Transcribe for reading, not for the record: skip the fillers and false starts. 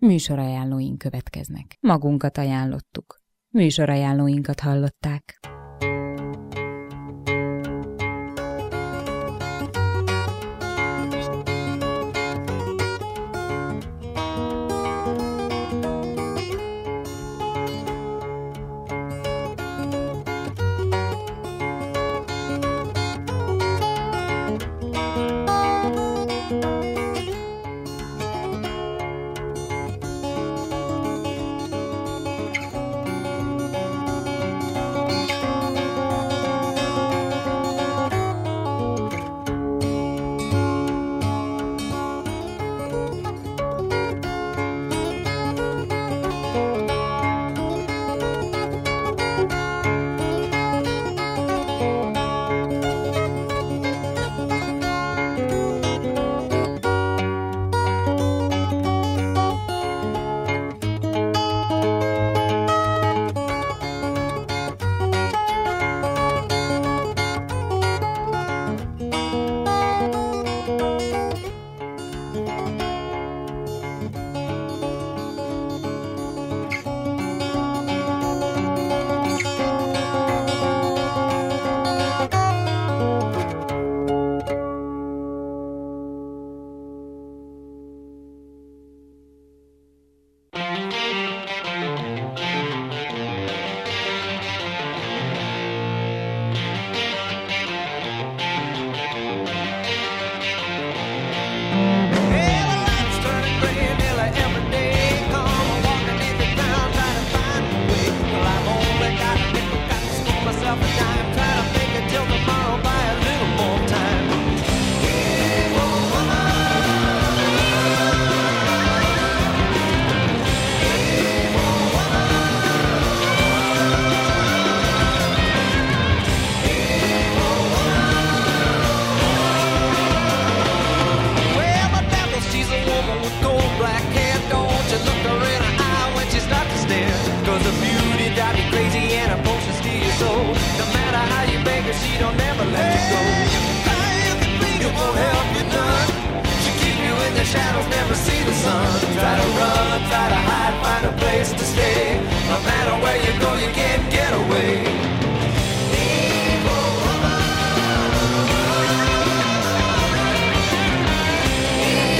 Műsorajánlóink következnek. Magunkat ajánlottuk. Műsorajánlóinkat hallották. She don't never let you go. You can think it won't help you none. She keep you in the shadows, never see the sun. Try to run, try to hide, find a place to stay. No matter where you go, you can't